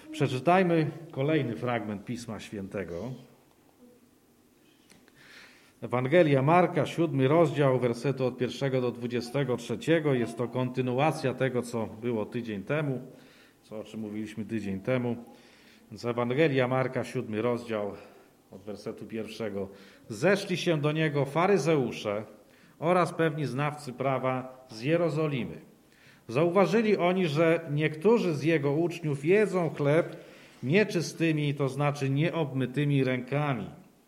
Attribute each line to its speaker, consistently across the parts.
Speaker 1: Przeczytajmy kolejny fragment Pisma Świętego. Ewangelia Marka, 7 rozdział, wersety od 1 do 23. Jest to kontynuacja tego, co było tydzień temu, o czym mówiliśmy tydzień temu. Więc Ewangelia Marka, 7 rozdział, od wersetu 1. Zeszli się do niego faryzeusze oraz pewni znawcy prawa z Jerozolimy. Zauważyli oni, że niektórzy z jego uczniów jedzą chleb nieczystymi, to znaczy nieobmytymi rękami.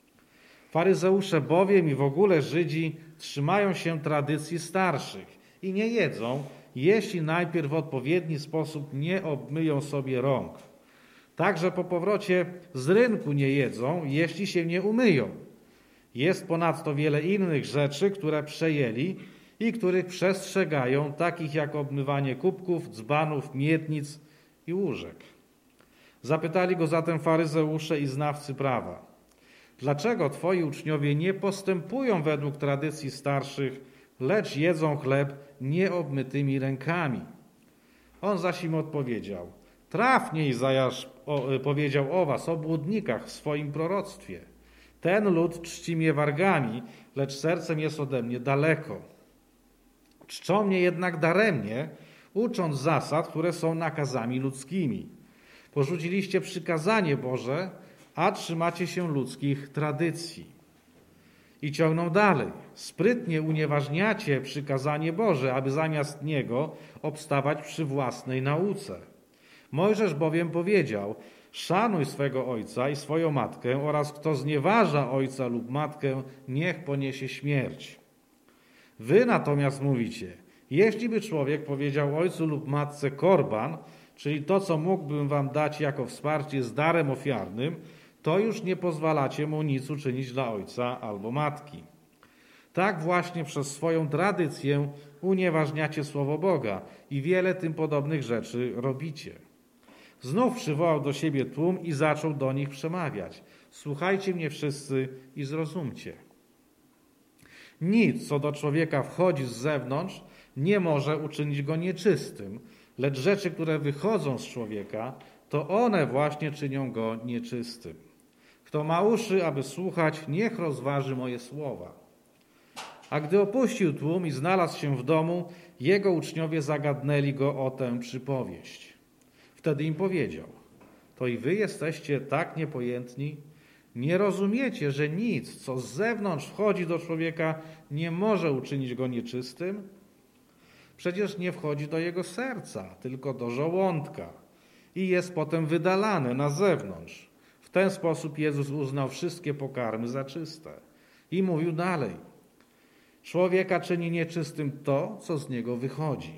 Speaker 1: Faryzeusze bowiem i w ogóle Żydzi trzymają się tradycji starszych i nie jedzą, jeśli najpierw w odpowiedni sposób nie obmyją sobie rąk. Także po powrocie z rynku nie jedzą, jeśli się nie umyją. Jest ponadto wiele innych rzeczy, które przejęli i których przestrzegają, takich jak obmywanie kubków, dzbanów, miednic i łóżek. Zapytali go zatem faryzeusze i znawcy prawa: dlaczego twoi uczniowie nie postępują według tradycji starszych, lecz jedzą chleb nieobmytymi rękami? On zaś im odpowiedział: trafnie Izajasz powiedział o was, obłudnikach, w swoim proroctwie. Ten lud czci mnie wargami, lecz sercem jest ode mnie daleko. Czczą mnie jednak daremnie, ucząc zasad, które są nakazami ludzkimi. Porzuciliście przykazanie Boże, a trzymacie się ludzkich tradycji. I ciągną dalej. Sprytnie unieważniacie przykazanie Boże, aby zamiast niego obstawać przy własnej nauce. Mojżesz bowiem powiedział: szanuj swego ojca i swoją matkę oraz kto znieważa ojca lub matkę, niech poniesie śmierć. Wy natomiast mówicie: jeśli by człowiek powiedział ojcu lub matce korban, czyli to, co mógłbym wam dać jako wsparcie z darem ofiarnym, to już nie pozwalacie mu nic uczynić dla ojca albo matki. Tak właśnie przez swoją tradycję unieważniacie słowo Boga i wiele tym podobnych rzeczy robicie. Znów przywołał do siebie tłum i zaczął do nich przemawiać: słuchajcie mnie wszyscy i zrozumcie. Nic, co do człowieka wchodzi z zewnątrz, nie może uczynić go nieczystym, lecz rzeczy, które wychodzą z człowieka, to one właśnie czynią go nieczystym. Kto ma uszy, aby słuchać, niech rozważy moje słowa. A gdy opuścił tłum i znalazł się w domu, jego uczniowie zagadnęli go o tę przypowieść. Wtedy im powiedział: to i wy jesteście tak niepojętni? Nie rozumiecie, że nic, co z zewnątrz wchodzi do człowieka, nie może uczynić go nieczystym? Przecież nie wchodzi do jego serca, tylko do żołądka i jest potem wydalane na zewnątrz. W ten sposób Jezus uznał wszystkie pokarmy za czyste. I mówił dalej: człowieka czyni nieczystym to, co z niego wychodzi.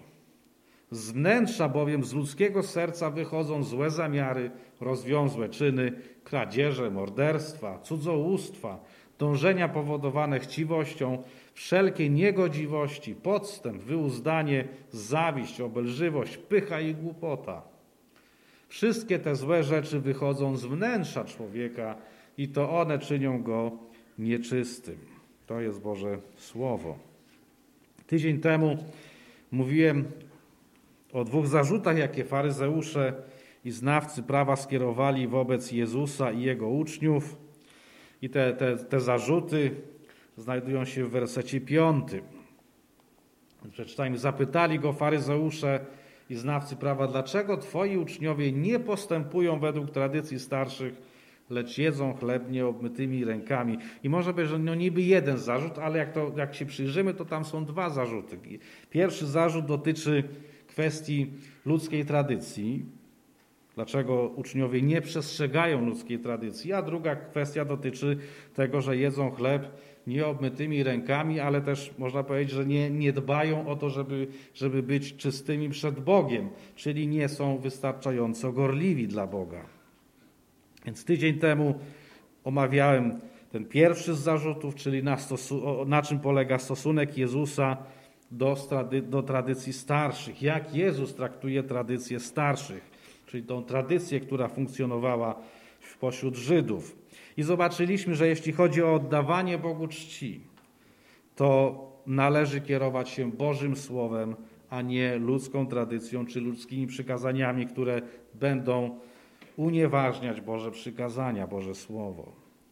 Speaker 1: Z wnętrza bowiem z ludzkiego serca wychodzą złe zamiary, rozwiązłe czyny, kradzieże, morderstwa, cudzołóstwa, dążenia powodowane chciwością, wszelkie niegodziwości, podstęp, wyuzdanie, zawiść, obelżywość, pycha i głupota. Wszystkie te złe rzeczy wychodzą z wnętrza człowieka i to one czynią go nieczystym. To jest Boże Słowo. Tydzień temu mówiłem o dwóch zarzutach, jakie faryzeusze i znawcy prawa skierowali wobec Jezusa i Jego uczniów. I te zarzuty znajdują się w wersecie 5. Przeczytajmy. Zapytali go faryzeusze i znawcy prawa: dlaczego twoi uczniowie nie postępują według tradycji starszych, lecz jedzą chleb nieobmytymi rękami? I może być, że niby jeden zarzut, ale jak się przyjrzymy, to tam są dwa zarzuty. Pierwszy zarzut dotyczy kwestii ludzkiej tradycji, dlaczego uczniowie nie przestrzegają ludzkiej tradycji, a druga kwestia dotyczy tego, że jedzą chleb nieobmytymi rękami, ale też można powiedzieć, że nie dbają o to, żeby być czystymi przed Bogiem, czyli nie są wystarczająco gorliwi dla Boga. Więc tydzień temu omawiałem ten pierwszy z zarzutów, czyli na czym polega stosunek Jezusa do tradycji starszych. Jak Jezus traktuje tradycję starszych, czyli tą tradycję, która funkcjonowała pośród Żydów. I zobaczyliśmy, że jeśli chodzi o oddawanie Bogu czci, to należy kierować się Bożym Słowem, a nie ludzką tradycją czy ludzkimi przykazaniami, które będą unieważniać Boże przykazania, Boże Słowo.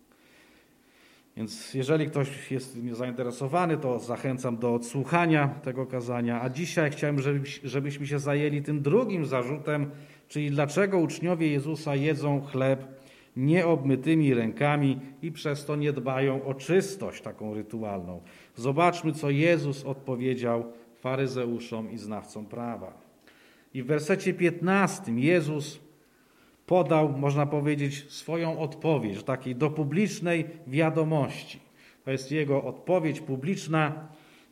Speaker 1: Więc jeżeli ktoś jest zainteresowany, to zachęcam do odsłuchania tego kazania. A dzisiaj chciałem, żebyśmy się zajęli tym drugim zarzutem, czyli dlaczego uczniowie Jezusa jedzą chleb nieobmytymi rękami i przez to nie dbają o czystość taką rytualną. Zobaczmy, co Jezus odpowiedział faryzeuszom i znawcom prawa. I w wersecie 15 Jezus podał, można powiedzieć, swoją odpowiedź takiej do publicznej wiadomości. To jest jego odpowiedź publiczna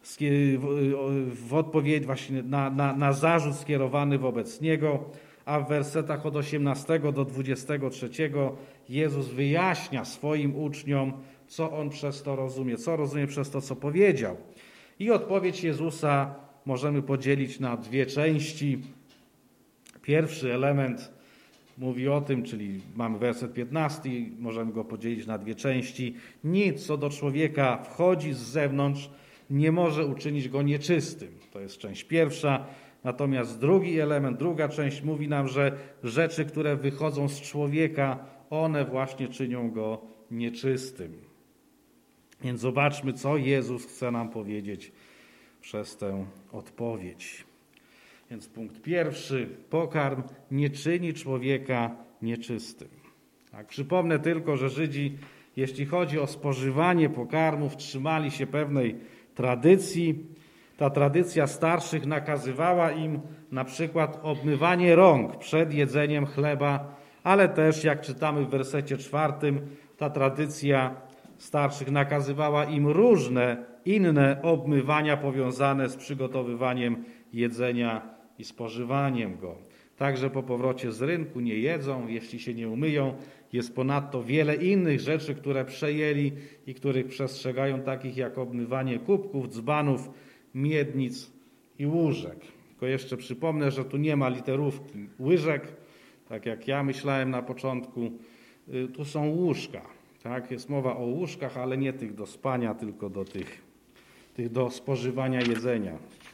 Speaker 1: w odpowiedź właśnie na zarzut skierowany wobec niego, a w wersetach od 18 do 23 Jezus wyjaśnia swoim uczniom, co on przez to rozumie, co rozumie przez to, co powiedział. I odpowiedź Jezusa możemy podzielić na dwie części. Pierwszy element mówi o tym, czyli mamy werset 15, możemy go podzielić na dwie części. Nic, co do człowieka wchodzi z zewnątrz, nie może uczynić go nieczystym. To jest część pierwsza. Natomiast drugi element, druga część mówi nam, że rzeczy, które wychodzą z człowieka, one właśnie czynią go nieczystym. Więc zobaczmy, co Jezus chce nam powiedzieć przez tę odpowiedź. Więc punkt pierwszy, pokarm nie czyni człowieka nieczystym. Tak, przypomnę tylko, że Żydzi, jeśli chodzi o spożywanie pokarmów, trzymali się pewnej tradycji. Ta tradycja starszych nakazywała im na przykład obmywanie rąk przed jedzeniem chleba, ale też, jak czytamy w wersecie 4, ta tradycja starszych nakazywała im różne inne obmywania powiązane z przygotowywaniem jedzenia i spożywaniem go. Także po powrocie z rynku nie jedzą, jeśli się nie umyją. Jest ponadto wiele innych rzeczy, które przejęli i których przestrzegają, takich jak obmywanie kubków, dzbanów, miednic i łyżek. Tylko jeszcze przypomnę, że tu nie ma literówki łyżek, tak jak ja myślałem na początku. Tu są łóżka. Tak? Jest mowa o łóżkach, ale nie tych do spania, tylko do tych do spożywania jedzenia.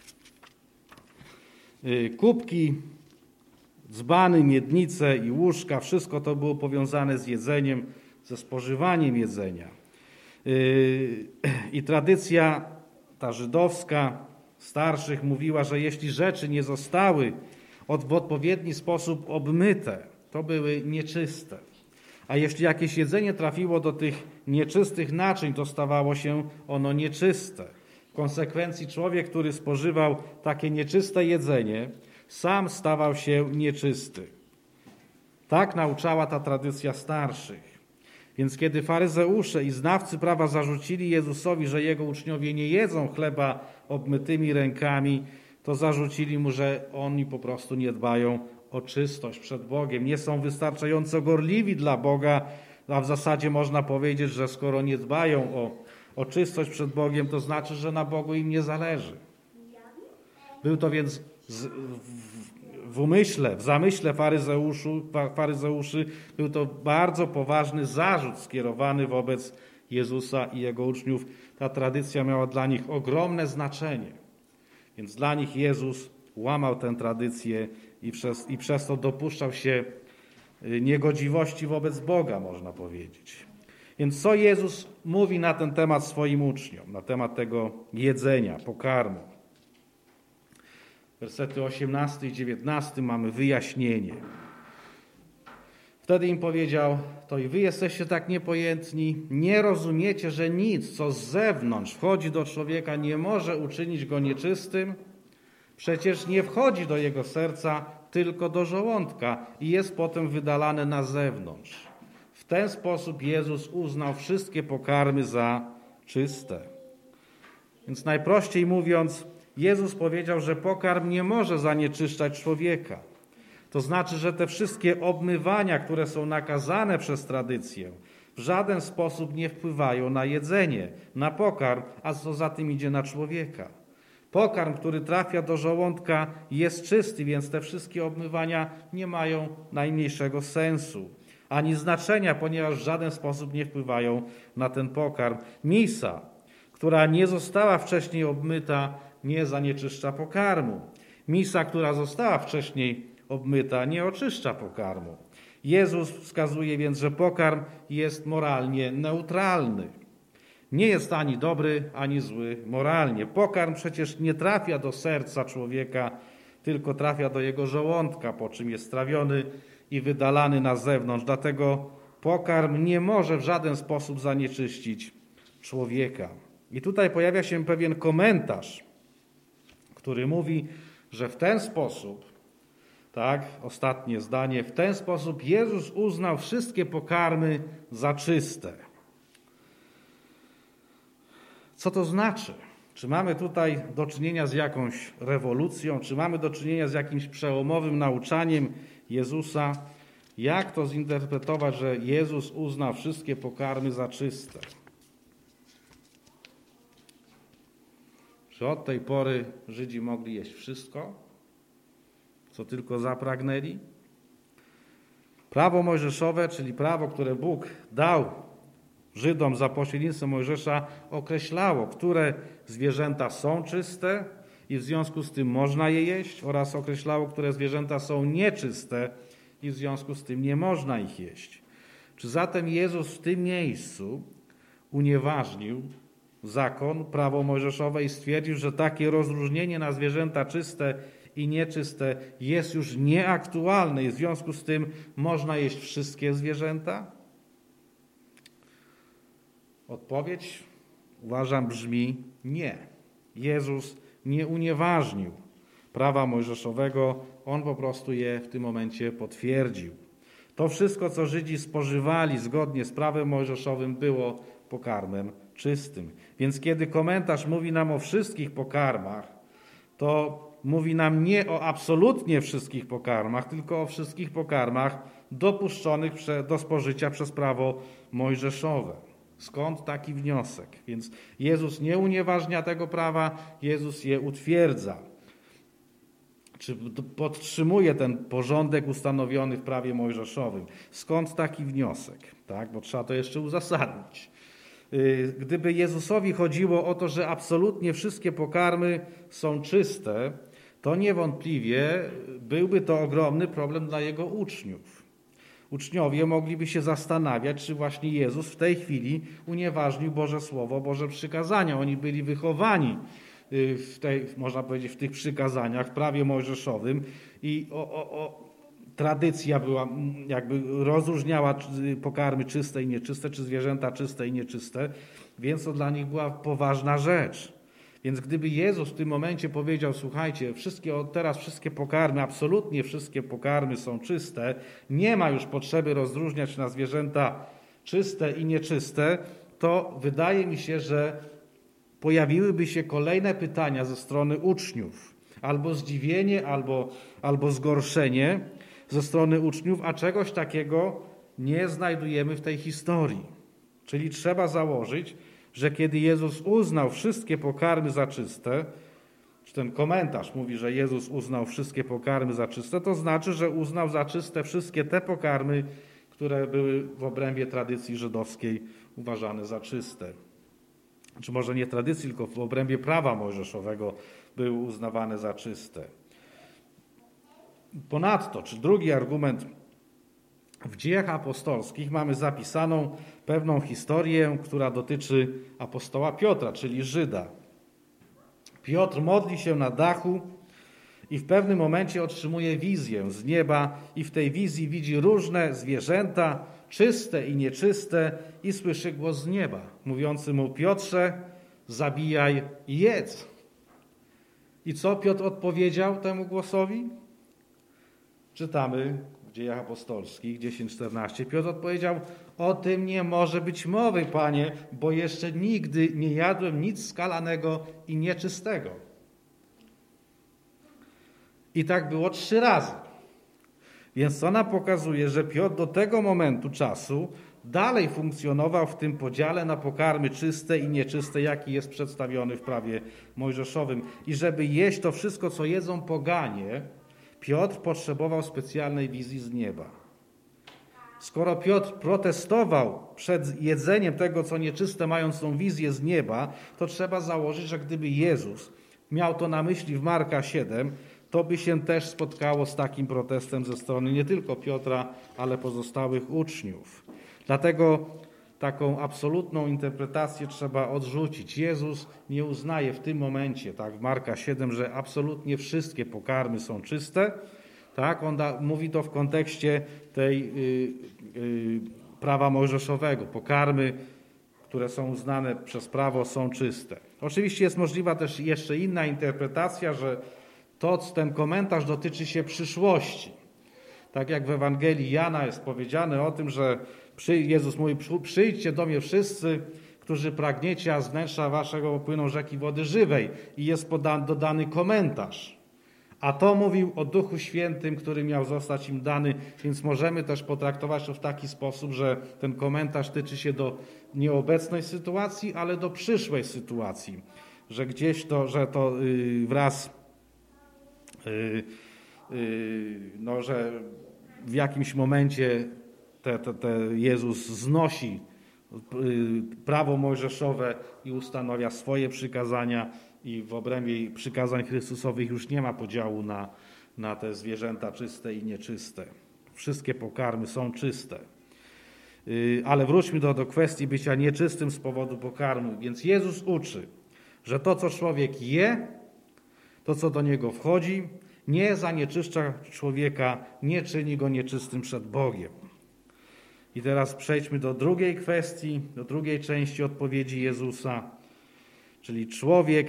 Speaker 1: Kubki, dzbany, miednice i łóżka, wszystko to było powiązane z jedzeniem, ze spożywaniem jedzenia. I tradycja ta żydowska starszych mówiła, że jeśli rzeczy nie zostały w odpowiedni sposób obmyte, to były nieczyste. A jeśli jakieś jedzenie trafiło do tych nieczystych naczyń, to stawało się ono nieczyste. W konsekwencji człowiek, który spożywał takie nieczyste jedzenie, sam stawał się nieczysty. Tak nauczała ta tradycja starszych. Więc kiedy faryzeusze i znawcy prawa zarzucili Jezusowi, że jego uczniowie nie jedzą chleba obmytymi rękami, to zarzucili mu, że oni po prostu nie dbają o czystość przed Bogiem, nie są wystarczająco gorliwi dla Boga, a w zasadzie można powiedzieć, że skoro nie dbają o czystość przed Bogiem, to znaczy, że na Bogu im nie zależy. Był to więc w zamyśle faryzeuszy był to bardzo poważny zarzut skierowany wobec Jezusa i Jego uczniów. Ta tradycja miała dla nich ogromne znaczenie. Więc dla nich Jezus łamał tę tradycję i przez to dopuszczał się niegodziwości wobec Boga, można powiedzieć. Więc co Jezus mówi na ten temat swoim uczniom, na temat tego jedzenia, pokarmu? Wersety 18 i 19 mamy wyjaśnienie. Wtedy im powiedział: to i wy jesteście tak niepojętni, nie rozumiecie, że nic, co z zewnątrz wchodzi do człowieka, nie może uczynić go nieczystym? Przecież nie wchodzi do jego serca, tylko do żołądka i jest potem wydalane na zewnątrz. W ten sposób Jezus uznał wszystkie pokarmy za czyste. Więc najprościej mówiąc, Jezus powiedział, że pokarm nie może zanieczyszczać człowieka. To znaczy, że te wszystkie obmywania, które są nakazane przez tradycję, w żaden sposób nie wpływają na jedzenie, na pokarm, a co za tym idzie, na człowieka. Pokarm, który trafia do żołądka, jest czysty, więc te wszystkie obmywania nie mają najmniejszego sensu, ani znaczenia, ponieważ w żaden sposób nie wpływają na ten pokarm. Misa, która nie została wcześniej obmyta, nie zanieczyszcza pokarmu. Misa, która została wcześniej obmyta, nie oczyszcza pokarmu. Jezus wskazuje więc, że pokarm jest moralnie neutralny. Nie jest ani dobry, ani zły moralnie. Pokarm przecież nie trafia do serca człowieka, tylko trafia do jego żołądka, po czym jest trawiony i wydalany na zewnątrz. Dlatego pokarm nie może w żaden sposób zanieczyścić człowieka. I tutaj pojawia się pewien komentarz, który mówi, że w ten sposób, tak, ostatnie zdanie, w ten sposób Jezus uznał wszystkie pokarmy za czyste. Co to znaczy? Czy mamy tutaj do czynienia z jakąś rewolucją, czy mamy do czynienia z jakimś przełomowym nauczaniem Jezusa? Jak to zinterpretować, że Jezus uznał wszystkie pokarmy za czyste? Czy od tej pory Żydzi mogli jeść wszystko, co tylko zapragnęli? Prawo mojżeszowe, czyli prawo, które Bóg dał Żydom za pośrednictwem Mojżesza, określało, które zwierzęta są czyste i w związku z tym można je jeść, oraz określało, które zwierzęta są nieczyste i w związku z tym nie można ich jeść. Czy zatem Jezus w tym miejscu unieważnił zakon, prawo mojżeszowe i stwierdził, że takie rozróżnienie na zwierzęta czyste i nieczyste jest już nieaktualne i w związku z tym można jeść wszystkie zwierzęta? Odpowiedź, uważam, brzmi nie. Jezus nie unieważnił prawa mojżeszowego, On po prostu je w tym momencie potwierdził. To wszystko, co Żydzi spożywali zgodnie z prawem mojżeszowym, było pokarmem czystym. Więc kiedy komentarz mówi nam o wszystkich pokarmach, to mówi nam nie o absolutnie wszystkich pokarmach, tylko o wszystkich pokarmach dopuszczonych do spożycia przez prawo mojżeszowe. Skąd taki wniosek? Więc Jezus nie unieważnia tego prawa, Jezus je utwierdza. Czy podtrzymuje ten porządek ustanowiony w prawie mojżeszowym? Skąd taki wniosek? Tak, bo trzeba to jeszcze uzasadnić. Gdyby Jezusowi chodziło o to, że absolutnie wszystkie pokarmy są czyste, to niewątpliwie byłby to ogromny problem dla Jego uczniów. Uczniowie mogliby się zastanawiać, czy właśnie Jezus w tej chwili unieważnił Boże Słowo, Boże przykazania. Oni byli wychowani można powiedzieć, w tych przykazaniach, w prawie mojżeszowym i tradycja była, jakby rozróżniała pokarmy czyste i nieczyste, czy zwierzęta czyste i nieczyste, więc to dla nich była poważna rzecz. Więc gdyby Jezus w tym momencie powiedział, słuchajcie, teraz wszystkie pokarmy, absolutnie wszystkie pokarmy są czyste, nie ma już potrzeby rozróżniać na zwierzęta czyste i nieczyste, to wydaje mi się, że pojawiłyby się kolejne pytania ze strony uczniów. Albo zdziwienie, albo zgorszenie ze strony uczniów, a czegoś takiego nie znajdujemy w tej historii. Czyli trzeba założyć, że kiedy Jezus uznał wszystkie pokarmy za czyste, czy ten komentarz mówi, że Jezus uznał wszystkie pokarmy za czyste, to znaczy, że uznał za czyste wszystkie te pokarmy, które były w obrębie tradycji żydowskiej uważane za czyste. Czy może nie tradycji, tylko w obrębie prawa mojżeszowego były uznawane za czyste. Ponadto, czy drugi argument, w Dziejach Apostolskich mamy zapisaną pewną historię, która dotyczy apostoła Piotra, czyli Żyda. Piotr modli się na dachu i w pewnym momencie otrzymuje wizję z nieba i w tej wizji widzi różne zwierzęta, czyste i nieczyste, i słyszy głos z nieba, mówiący mu: Piotrze, zabijaj i jedz. I co Piotr odpowiedział temu głosowi? Czytamy w Dziejach Apostolskich 10:14. Piotr odpowiedział: o tym nie może być mowy, Panie, bo jeszcze nigdy nie jadłem nic skalanego i nieczystego. I tak było 3 razy. Więc ona pokazuje, że Piotr do tego momentu czasu dalej funkcjonował w tym podziale na pokarmy czyste i nieczyste, jaki jest przedstawiony w prawie mojżeszowym. I żeby jeść to wszystko, co jedzą poganie, Piotr potrzebował specjalnej wizji z nieba. Skoro Piotr protestował przed jedzeniem tego, co nieczyste, mając tą wizję z nieba, to trzeba założyć, że gdyby Jezus miał to na myśli w Marka 7, to by się też spotkało z takim protestem ze strony nie tylko Piotra, ale pozostałych uczniów. Dlatego taką absolutną interpretację trzeba odrzucić. Jezus nie uznaje w tym momencie, tak w Marka 7, że absolutnie wszystkie pokarmy są czyste. Tak, on mówi to w kontekście tej prawa mojżeszowego. Pokarmy, które są uznane przez prawo, są czyste. Oczywiście jest możliwa też jeszcze inna interpretacja, że ten komentarz dotyczy się przyszłości. Tak jak w Ewangelii Jana jest powiedziane o tym, że Jezus mówi: przyjdźcie do mnie wszyscy, którzy pragniecie, a z wnętrza waszego płyną rzeki wody żywej. I jest dodany komentarz. A to mówił o Duchu Świętym, który miał zostać im dany, więc możemy też potraktować to w taki sposób, że ten komentarz tyczy się do nieobecnej sytuacji, ale do przyszłej sytuacji. Że gdzieś to wraz, że w jakimś momencie Jezus znosi prawo mojżeszowe i ustanawia swoje przykazania i w obrębie przykazań Chrystusowych już nie ma podziału na te zwierzęta czyste i nieczyste. Wszystkie pokarmy są czyste. Ale wróćmy do kwestii bycia nieczystym z powodu pokarmu. Więc Jezus uczy, że to, co człowiek je, to, co do niego wchodzi, nie zanieczyszcza człowieka, nie czyni go nieczystym przed Bogiem. I teraz przejdźmy do drugiej kwestii, do drugiej części odpowiedzi Jezusa, czyli człowiek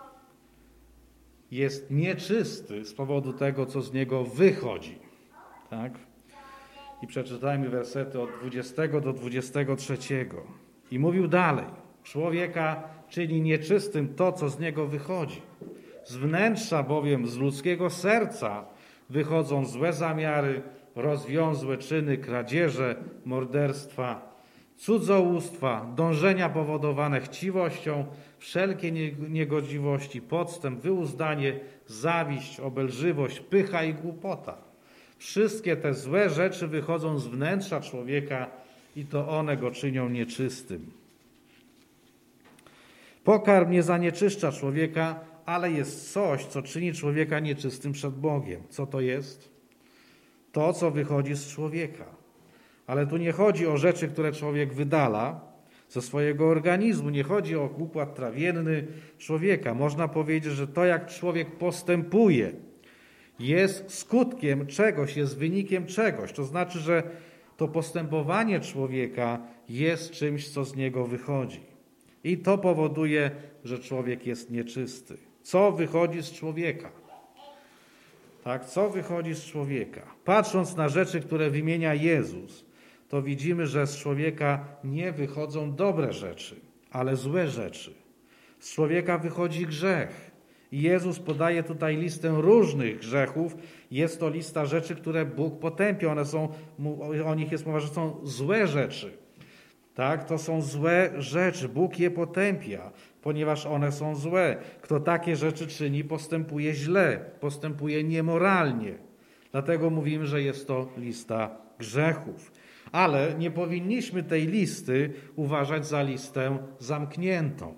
Speaker 1: jest nieczysty z powodu tego, co z niego wychodzi. Tak? I przeczytajmy wersety od 20 do 23. I mówił dalej: człowieka czyni nieczystym to, co z niego wychodzi. Z wnętrza bowiem, z ludzkiego serca wychodzą złe zamiary, rozwiązłe czyny, kradzieże, morderstwa, cudzołóstwa, dążenia powodowane chciwością, wszelkie niegodziwości, podstęp, wyuzdanie, zawiść, obelżywość, pycha i głupota. Wszystkie te złe rzeczy wychodzą z wnętrza człowieka i to one go czynią nieczystym. Pokarm nie zanieczyszcza człowieka, ale jest coś, co czyni człowieka nieczystym przed Bogiem. Co to jest? To, co wychodzi z człowieka. Ale tu nie chodzi o rzeczy, które człowiek wydala ze swojego organizmu. Nie chodzi o układ trawienny człowieka. Można powiedzieć, że to, jak człowiek postępuje, jest skutkiem czegoś, jest wynikiem czegoś. To znaczy, że to postępowanie człowieka jest czymś, co z niego wychodzi. I to powoduje, że człowiek jest nieczysty. Co wychodzi z człowieka? Tak, co wychodzi z człowieka? Patrząc na rzeczy, które wymienia Jezus, to widzimy, że z człowieka nie wychodzą dobre rzeczy, ale złe rzeczy. Z człowieka wychodzi grzech. I Jezus podaje tutaj listę różnych grzechów. Jest to lista rzeczy, które Bóg potępia. O nich jest mowa, że są złe rzeczy. Tak, to są złe rzeczy. Bóg je potępia, ponieważ one są złe. Kto takie rzeczy czyni, postępuje źle, postępuje niemoralnie. Dlatego mówimy, że jest to lista grzechów. Ale nie powinniśmy tej listy uważać za listę zamkniętą.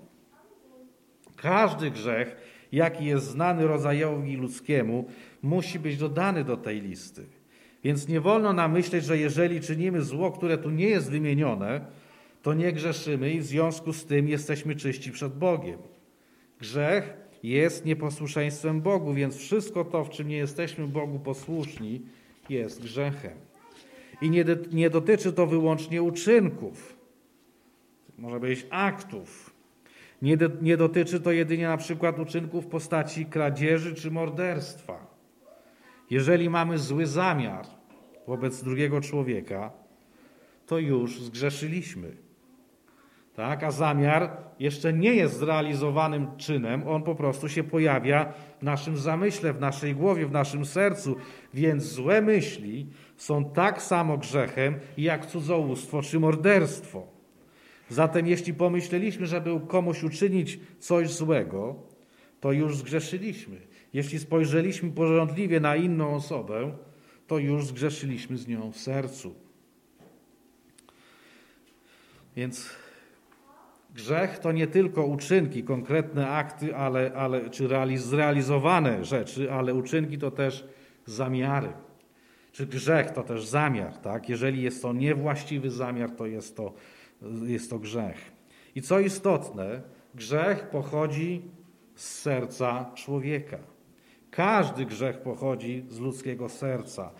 Speaker 1: Każdy grzech, jaki jest znany rodzajowi ludzkiemu, musi być dodany do tej listy. Więc nie wolno nam myśleć, że jeżeli czynimy zło, które tu nie jest wymienione, to nie grzeszymy i w związku z tym jesteśmy czyści przed Bogiem. Grzech jest nieposłuszeństwem Bogu, więc wszystko to, w czym nie jesteśmy Bogu posłuszni, jest grzechem. I nie dotyczy to wyłącznie uczynków, może być aktów. Nie dotyczy to jedynie na przykład uczynków w postaci kradzieży czy morderstwa. Jeżeli mamy zły zamiar wobec drugiego człowieka, to już zgrzeszyliśmy. Tak? A zamiar jeszcze nie jest zrealizowanym czynem, on po prostu się pojawia w naszym zamyśle, w naszej głowie, w naszym sercu. Więc złe myśli są tak samo grzechem, jak cudzołóstwo czy morderstwo. Zatem jeśli pomyśleliśmy, żeby komuś uczynić coś złego, to już zgrzeszyliśmy. Jeśli spojrzeliśmy pożądliwie na inną osobę, to już zgrzeszyliśmy z nią w sercu. Więc Grzech to nie tylko uczynki, konkretne akty, czy zrealizowane rzeczy, ale uczynki to też zamiary. Czy grzech to też zamiar, tak? Jeżeli jest to niewłaściwy zamiar, to jest to grzech. I co istotne, grzech pochodzi z serca człowieka. Każdy grzech pochodzi z ludzkiego serca.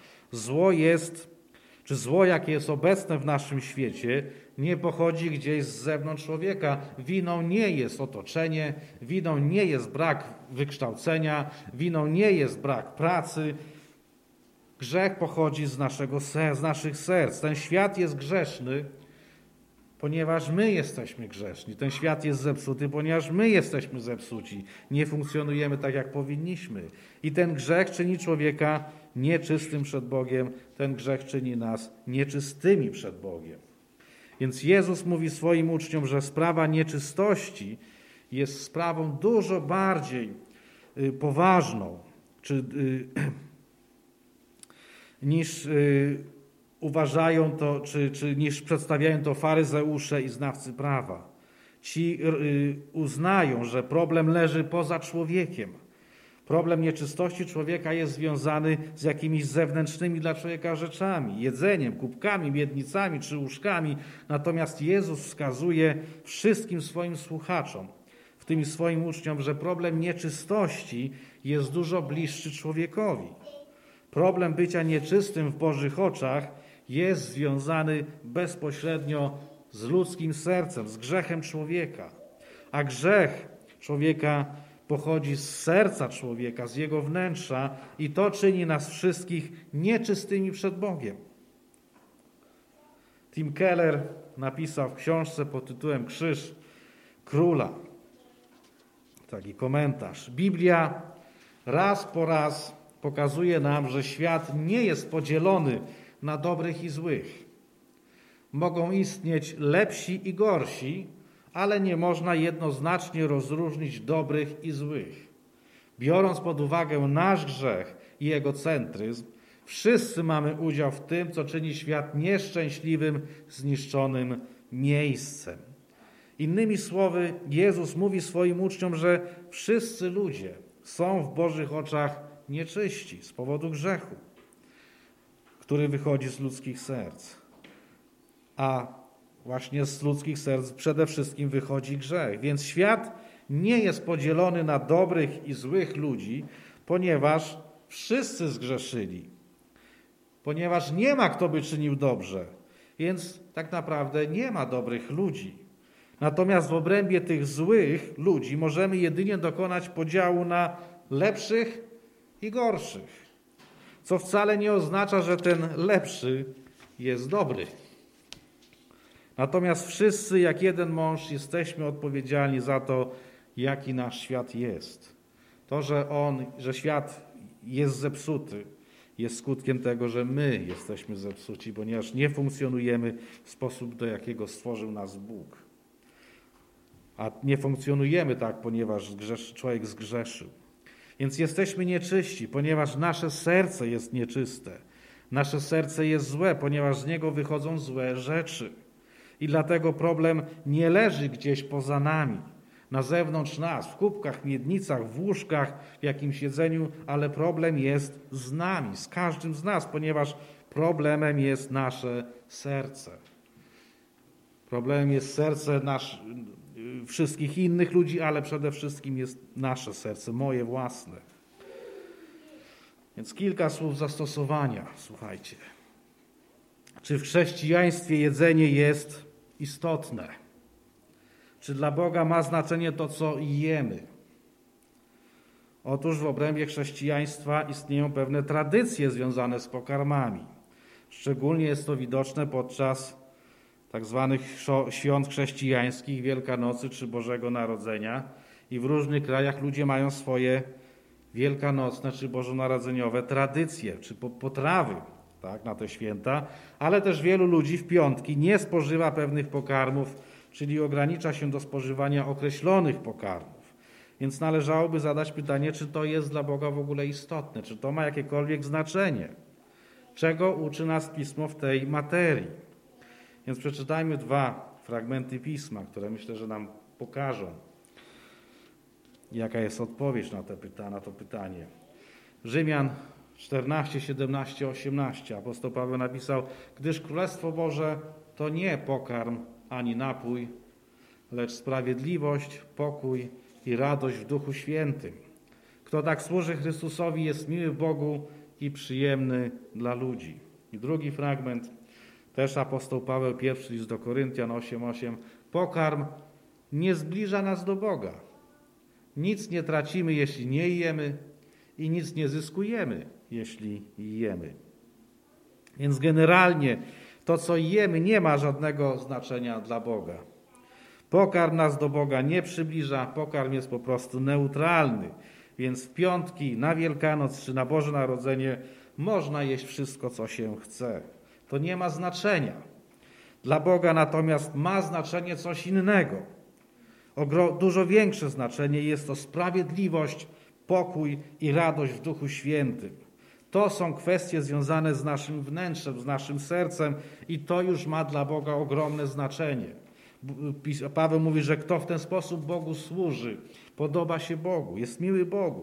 Speaker 1: Zło, jakie jest obecne w naszym świecie, nie pochodzi gdzieś z zewnątrz człowieka. Winą nie jest otoczenie, winą nie jest brak wykształcenia, winą nie jest brak pracy. Grzech pochodzi z naszych serc. Ten świat jest grzeszny, ponieważ my jesteśmy grzeszni. Ten świat jest zepsuty, ponieważ my jesteśmy zepsuci. Nie funkcjonujemy tak, jak powinniśmy. I ten grzech czyni człowieka nieczystym przed Bogiem. Ten grzech czyni nas nieczystymi przed Bogiem. Więc Jezus mówi swoim uczniom, że sprawa nieczystości jest sprawą dużo bardziej poważną, niż uważają to, czy niż przedstawiają to faryzeusze i znawcy prawa. Ci uznają, że problem leży poza człowiekiem. Problem nieczystości człowieka jest związany z jakimiś zewnętrznymi dla człowieka rzeczami, jedzeniem, kubkami, miednicami czy łóżkami. Natomiast Jezus wskazuje wszystkim swoim słuchaczom, w tym swoim uczniom, że problem nieczystości jest dużo bliższy człowiekowi. Problem bycia nieczystym w Bożych oczach jest związany bezpośrednio z ludzkim sercem, z grzechem człowieka. A grzech człowieka pochodzi z serca człowieka, z jego wnętrza i to czyni nas wszystkich nieczystymi przed Bogiem. Tim Keller napisał w książce pod tytułem Krzyż Króla taki komentarz. Biblia raz po raz pokazuje nam, że świat nie jest podzielony na dobrych i złych. Mogą istnieć lepsi i gorsi, ale nie można jednoznacznie rozróżnić dobrych i złych. Biorąc pod uwagę nasz grzech i egocentryzm, wszyscy mamy udział w tym, co czyni świat nieszczęśliwym, zniszczonym miejscem. Innymi słowy, Jezus mówi swoim uczniom, że wszyscy ludzie są w Bożych oczach nieczyści z powodu grzechu, który wychodzi z ludzkich serc. A właśnie z ludzkich serc przede wszystkim wychodzi grzech. Więc świat nie jest podzielony na dobrych i złych ludzi, ponieważ wszyscy zgrzeszyli. Ponieważ nie ma kto by czynił dobrze, więc tak naprawdę nie ma dobrych ludzi. Natomiast w obrębie tych złych ludzi możemy jedynie dokonać podziału na lepszych i gorszych, co wcale nie oznacza, że ten lepszy jest dobry. Natomiast wszyscy, jak jeden mąż, jesteśmy odpowiedzialni za to, jaki nasz świat jest. To, że świat jest zepsuty, jest skutkiem tego, że my jesteśmy zepsuci, ponieważ nie funkcjonujemy w sposób, do jakiego stworzył nas Bóg. A nie funkcjonujemy tak, ponieważ człowiek zgrzeszył. Więc jesteśmy nieczyści, ponieważ nasze serce jest nieczyste. Nasze serce jest złe, ponieważ z niego wychodzą złe rzeczy. I dlatego problem nie leży gdzieś poza nami, na zewnątrz nas, w kubkach, miednicach, w łóżkach, w jakimś jedzeniu, ale problem jest z nami, z każdym z nas, ponieważ problemem jest nasze serce. Problemem jest serce wszystkich innych ludzi, ale przede wszystkim jest nasze serce, moje własne. Więc kilka słów zastosowania, słuchajcie. Czy w chrześcijaństwie jedzenie jest istotne? Czy dla Boga ma znaczenie to, co jemy? Otóż w obrębie chrześcijaństwa istnieją pewne tradycje związane z pokarmami. Szczególnie jest to widoczne podczas tak zwanych świąt chrześcijańskich, Wielkanocy czy Bożego Narodzenia. I w różnych krajach ludzie mają swoje wielkanocne czy bożonarodzeniowe tradycje, czy potrawy, tak, na te święta, ale też wielu ludzi w piątki nie spożywa pewnych pokarmów, czyli ogranicza się do spożywania określonych pokarmów. Więc należałoby zadać pytanie, czy to jest dla Boga w ogóle istotne, czy to ma jakiekolwiek znaczenie. Czego uczy nas Pismo w tej materii? Więc przeczytajmy 2 fragmenty Pisma, które myślę, że nam pokażą, jaka jest odpowiedź na to pytanie. Rzymian 14, 17, 18. Apostoł Paweł napisał: gdyż Królestwo Boże to nie pokarm ani napój, lecz sprawiedliwość, pokój i radość w Duchu Świętym. Kto tak służy Chrystusowi, jest miły Bogu i przyjemny dla ludzi. I drugi fragment, też apostoł Paweł, pierwszy list do Koryntian 8:8. Pokarm nie zbliża nas do Boga. Nic nie tracimy, jeśli nie jemy, i nic nie zyskujemy, jeśli jemy. Więc generalnie to, co jemy, nie ma żadnego znaczenia dla Boga. Pokarm nas do Boga nie przybliża, pokarm jest po prostu neutralny. Więc w piątki, na Wielkanoc czy na Boże Narodzenie można jeść wszystko, co się chce. To nie ma znaczenia. Dla Boga natomiast ma znaczenie coś innego. Dużo większe znaczenie jest to sprawiedliwość, pokój i radość w Duchu Świętym. To są kwestie związane z naszym wnętrzem, z naszym sercem i to już ma dla Boga ogromne znaczenie. Paweł mówi, że kto w ten sposób Bogu służy, podoba się Bogu, jest miły Bogu.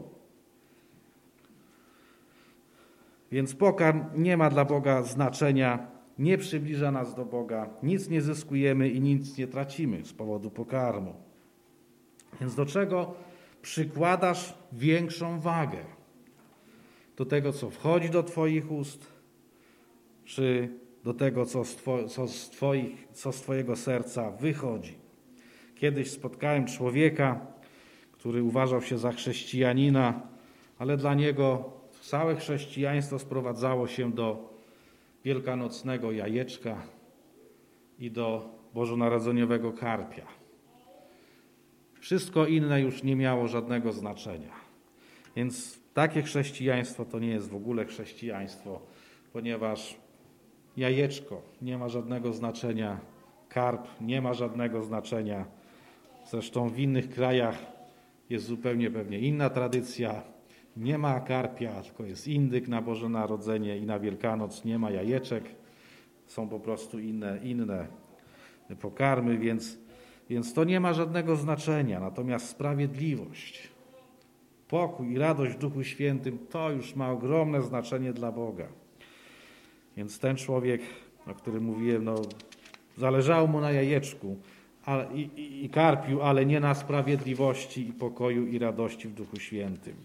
Speaker 1: Więc pokarm nie ma dla Boga znaczenia, nie przybliża nas do Boga, nic nie zyskujemy i nic nie tracimy z powodu pokarmu. Więc do czego przykładasz większą wagę? Do tego, co wchodzi do Twoich ust, czy do tego, co z Twojego serca wychodzi? Kiedyś spotkałem człowieka, który uważał się za chrześcijanina, ale dla niego całe chrześcijaństwo sprowadzało się do wielkanocnego jajeczka i do bożonarodzeniowego karpia. Wszystko inne już nie miało żadnego znaczenia. Więc takie chrześcijaństwo to nie jest w ogóle chrześcijaństwo, ponieważ jajeczko nie ma żadnego znaczenia, karp nie ma żadnego znaczenia. Zresztą w innych krajach jest zupełnie pewnie inna tradycja. Nie ma karpia, tylko jest indyk na Boże Narodzenie i na Wielkanoc nie ma jajeczek. Są po prostu inne pokarmy, więc to nie ma żadnego znaczenia. Natomiast sprawiedliwość, pokój i radość w Duchu Świętym to już ma ogromne znaczenie dla Boga. Więc ten człowiek, o którym mówiłem, zależało mu na jajeczku i karpiu, ale nie na sprawiedliwości i pokoju i radości w Duchu Świętym.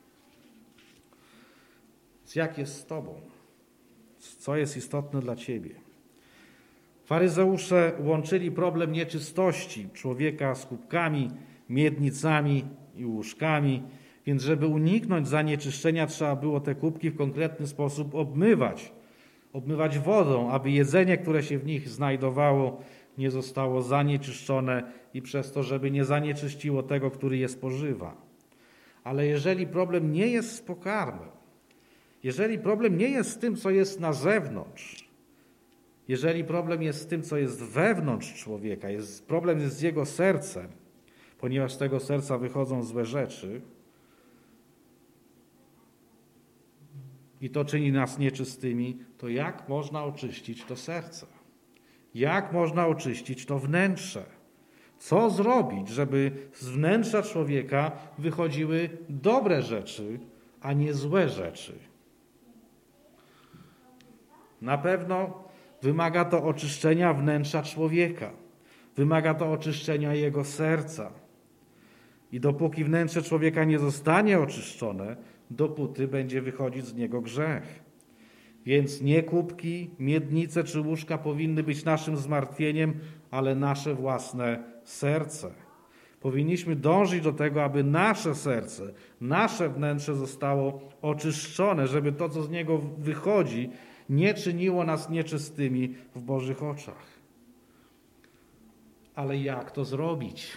Speaker 1: Więc jak jest z Tobą? Co jest istotne dla Ciebie? Faryzeusze łączyli problem nieczystości człowieka z kubkami, miednicami i łóżkami, więc żeby uniknąć zanieczyszczenia, trzeba było te kubki w konkretny sposób obmywać wodą, aby jedzenie, które się w nich znajdowało, nie zostało zanieczyszczone i przez to, żeby nie zanieczyściło tego, który je spożywa. Ale jeżeli problem nie jest z pokarmem, jeżeli problem nie jest z tym, co jest na zewnątrz, jeżeli problem jest z tym, co jest wewnątrz człowieka, problem jest z jego sercem, ponieważ z tego serca wychodzą złe rzeczy i to czyni nas nieczystymi, to jak można oczyścić to serce? Jak można oczyścić to wnętrze? Co zrobić, żeby z wnętrza człowieka wychodziły dobre rzeczy, a nie złe rzeczy? Na pewno wymaga to oczyszczenia wnętrza człowieka. Wymaga to oczyszczenia jego serca. I dopóki wnętrze człowieka nie zostanie oczyszczone, dopóty będzie wychodzić z niego grzech. Więc nie kubki, miednice czy łóżka powinny być naszym zmartwieniem, ale nasze własne serce. Powinniśmy dążyć do tego, aby nasze serce, nasze wnętrze zostało oczyszczone, żeby to, co z niego wychodzi, nie czyniło nas nieczystymi w Bożych oczach. Ale jak to zrobić?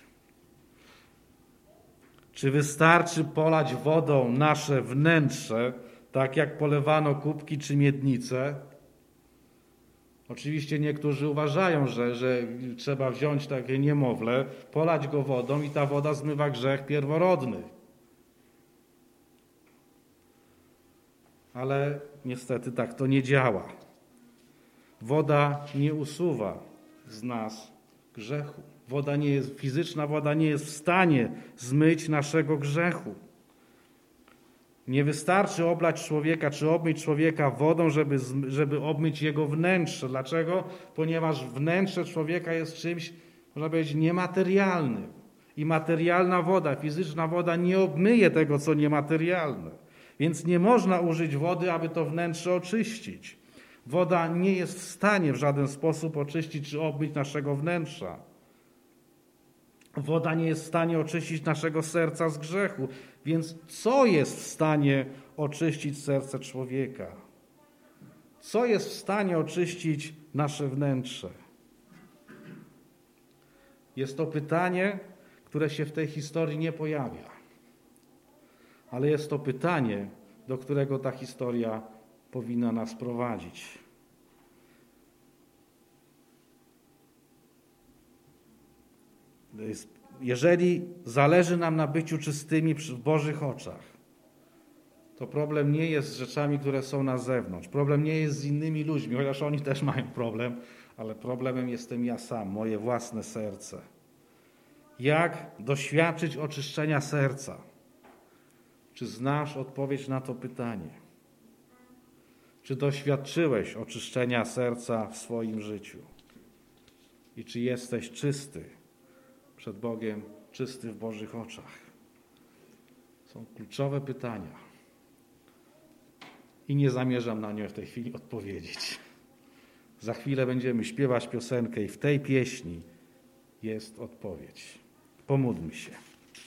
Speaker 1: Czy wystarczy polać wodą nasze wnętrze, tak jak polewano kubki czy miednice? Oczywiście niektórzy uważają, że trzeba wziąć takie niemowlę, polać go wodą i ta woda zmywa grzech pierworodny. Ale niestety tak to nie działa. Woda nie usuwa z nas grzechu. Fizyczna woda nie jest w stanie zmyć naszego grzechu. Nie wystarczy oblać człowieka, czy obmyć człowieka wodą, żeby obmyć jego wnętrze. Dlaczego? Ponieważ wnętrze człowieka jest czymś, można powiedzieć, niematerialnym. I materialna woda, fizyczna woda nie obmyje tego, co niematerialne. Więc nie można użyć wody, aby to wnętrze oczyścić. Woda nie jest w stanie w żaden sposób oczyścić czy obmyć naszego wnętrza. Woda nie jest w stanie oczyścić naszego serca z grzechu. Więc co jest w stanie oczyścić serce człowieka? Co jest w stanie oczyścić nasze wnętrze? Jest to pytanie, które się w tej historii nie pojawia. Ale jest to pytanie, do którego ta historia powinna nas prowadzić. Jeżeli zależy nam na byciu czystymi w Bożych oczach, to problem nie jest z rzeczami, które są na zewnątrz. Problem nie jest z innymi ludźmi, chociaż oni też mają problem, ale problemem jestem ja sam, moje własne serce. Jak doświadczyć oczyszczenia serca? Czy znasz odpowiedź na to pytanie? Czy doświadczyłeś oczyszczenia serca w swoim życiu? I czy jesteś czysty przed Bogiem, czysty w Bożych oczach? Są kluczowe pytania. I nie zamierzam na nie w tej chwili odpowiedzieć. Za chwilę będziemy śpiewać piosenkę i w tej pieśni jest odpowiedź. Pomódlmy się.